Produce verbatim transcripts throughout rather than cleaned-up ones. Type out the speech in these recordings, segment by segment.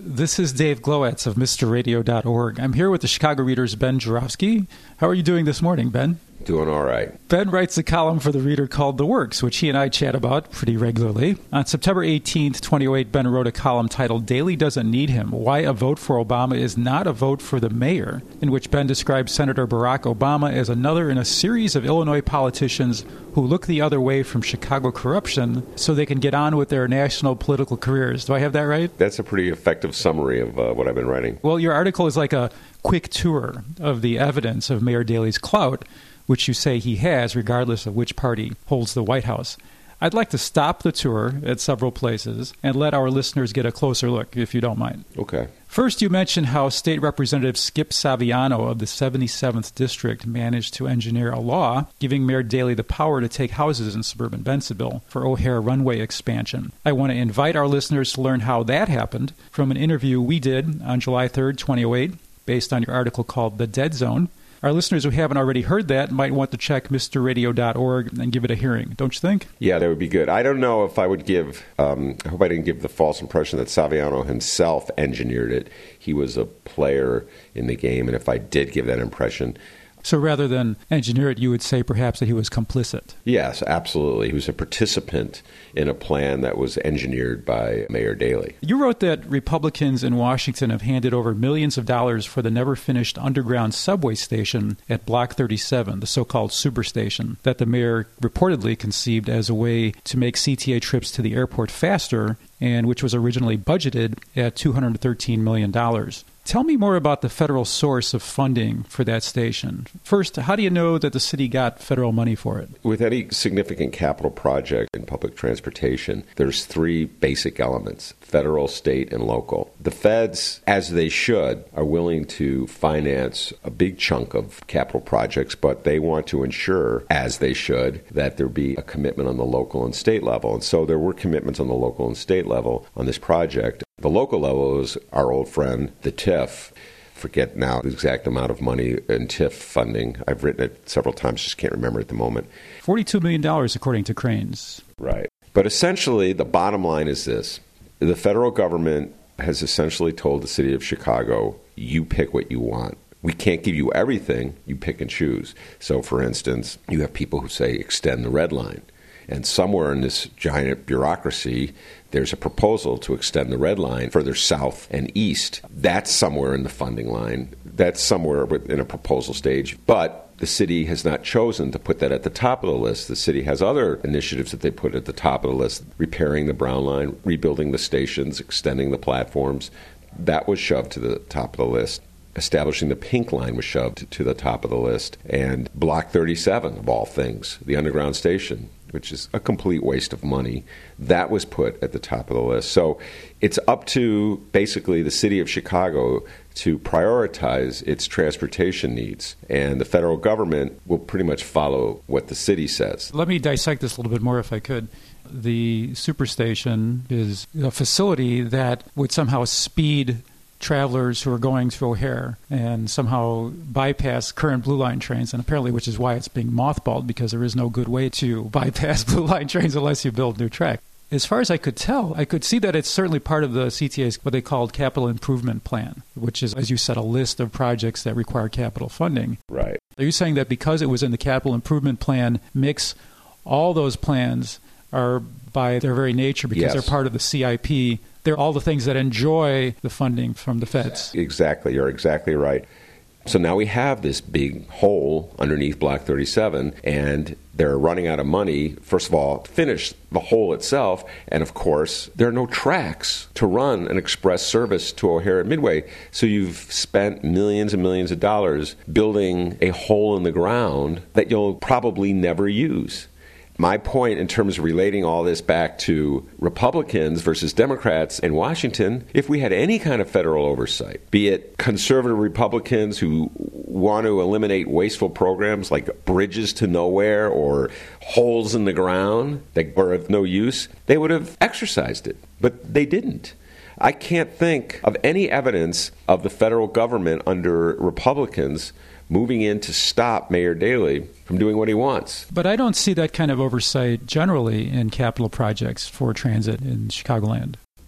This is Dave Glowacz of Mister Radio dot org. I'm here with the Chicago Reader's Ben Joravsky. How are you doing this morning, Ben? Doing all right. Ben writes a column for the Reader called The Works, which he and I chat about pretty regularly. On September eighteenth, twenty oh eight, Ben wrote a column titled Daley Doesn't Need Him, Why a Vote for Obama is Not a Vote for the Mayor, in which Ben describes Senator Barack Obama as another in a series of Illinois politicians who look the other way from Chicago corruption so they can get on with their national political careers. Do I have that right? That's a pretty effective summary of uh, what I've been writing. Well, your article is like a quick tour of the evidence of Mayor Daley's clout, which you say he has regardless of which party holds the White House. I'd like to stop the tour at several places and let our listeners get a closer look, if you don't mind. Okay. First, you mentioned how State Representative Skip Saviano of the seventy-seventh District managed to engineer a law giving Mayor Daley the power to take houses in suburban Bensenville for O'Hare runway expansion. I want to invite our listeners to learn how that happened from an interview we did on July third, twenty oh eight, based on your article called The Dead Zone. Our listeners who haven't already heard that might want to check Mister Radio dot org and give it a hearing, don't you think? Yeah, that would be good. I don't know if I would give, um, I hope I didn't give the false impression that Saviano himself engineered it. He was a player in the game, and if I did give that impression... So rather than engineer it, you would say perhaps that he was complicit. Yes, absolutely. He was a participant in a plan that was engineered by Mayor Daley. You wrote that Republicans in Washington have handed over millions of dollars for the never-finished underground subway station at Block thirty-seven, the so-called superstation, that the mayor reportedly conceived as a way to make C T A trips to the airport faster and which was originally budgeted at two hundred thirteen million dollars. Tell me more about the federal source of funding for that station. First, how do you know that the city got federal money for it? With any significant capital project in public transportation, there's three basic elements: federal, state, and local. The feds, as they should, are willing to finance a big chunk of capital projects, but they want to ensure, as they should, that there be a commitment on the local and state level. And so there were commitments on the local and state level on this project. The local level is our old friend, the T I F. Forget now the exact amount of money in T I F funding. I've written it several times, just can't remember at the moment. forty-two million dollars, according to Cranes. Right. But essentially, the bottom line is this. The federal government has essentially told the city of Chicago, you pick what you want. We can't give you everything. You pick and choose. So, for instance, you have people who say, extend the red line. And somewhere in this giant bureaucracy, there's a proposal to extend the red line further south and east. That's somewhere in the funding line. That's somewhere in a proposal stage. But the city has not chosen to put that at the top of the list. The city has other initiatives that they put at the top of the list: repairing the Brown Line, rebuilding the stations, extending the platforms. That was shoved to the top of the list. Establishing the Pink Line was shoved to the top of the list. And Block thirty-seven, of all things, the underground station, which is a complete waste of money, that was put at the top of the list. So it's up to basically the city of Chicago to prioritize its transportation needs, and the federal government will pretty much follow what the city says. Let me dissect this a little bit more if I could. The superstation is a facility that would somehow speed travelers who are going through O'Hare and somehow bypass current Blue Line trains, and apparently which is why it's being mothballed, because there is no good way to bypass Blue Line trains unless you build new track. As far as I could tell, I could see that it's certainly part of the C T A's what they called capital improvement plan, which is, as you said, a list of projects that require capital funding. Right. Are you saying that because it was in the capital improvement plan mix, all those plans are, by their very nature, because yes. they're part of the C I P, they're all the things that enjoy the funding from the feds? Exactly. You're exactly right. So now we have this big hole underneath Block thirty-seven, and they're running out of money, first of all, to finish the hole itself, and of course, there are no tracks to run an express service to O'Hare at Midway. So you've spent millions and millions of dollars building a hole in the ground that you'll probably never use. My point in terms of relating all this back to Republicans versus Democrats in Washington, if we had any kind of federal oversight, be it conservative Republicans who want to eliminate wasteful programs like bridges to nowhere or holes in the ground that were of no use, they would have exercised it. But they didn't. I can't think of any evidence of the federal government under Republicans moving in to stop Mayor Daley from doing what he wants. But I don't see that kind of oversight generally in capital projects for transit in Chicagoland.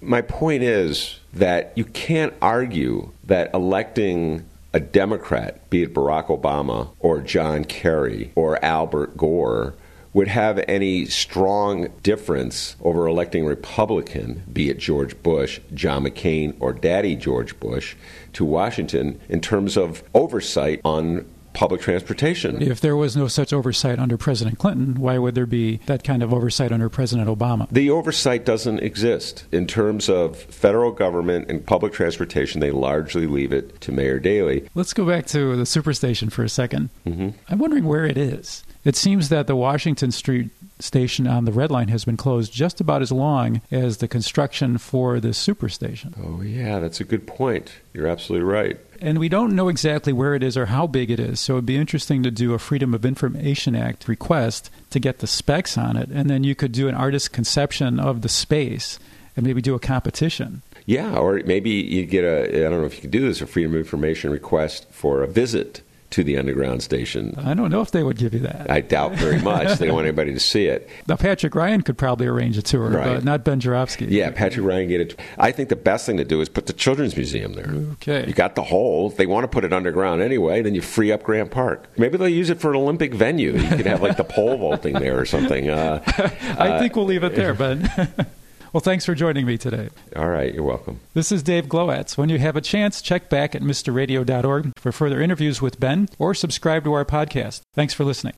My point is that you can't argue that electing a Democrat, be it Barack Obama or John Kerry or Albert Gore, would have any strong difference over electing Republican, be it George Bush, John McCain, or Daddy George Bush, to Washington in terms of oversight on public transportation. If there was no such oversight under President Clinton, why would there be that kind of oversight under President Obama? The oversight doesn't exist. In terms of federal government and public transportation, they largely leave it to Mayor Daley. Let's go back to the Superstation for a second. Mm-hmm. I'm wondering where it is. It seems that the Washington Street station on the Red Line has been closed just about as long as the construction for this Superstation. Oh, yeah, that's a good point. You're absolutely right. And we don't know exactly where it is or how big it is, so it'd be interesting to do a Freedom of Information Act request to get the specs on it, and then you could do an artist's conception of the space and maybe do a competition. Yeah, or maybe you get a, I don't know if you could do this, a Freedom of Information request for a visit to the underground station. I don't know if they would give you that. I doubt very much. They don't want anybody to see it. Now, Patrick Ryan could probably arrange a tour, right. but not Ben Joravsky. Yeah, Patrick Ryan get it. I think the best thing to do is put the Children's Museum there. Okay. You got the hole. They want to put it underground anyway, then you free up Grant Park. Maybe they'll use it for an Olympic venue. You could have like the pole vaulting there or something. Uh, I uh, think we'll leave it there, Ben. Well, thanks for joining me today. All right, you're welcome. This is Dave Glowacz. When you have a chance, check back at Mister Radio dot org for further interviews with Ben or subscribe to our podcast. Thanks for listening.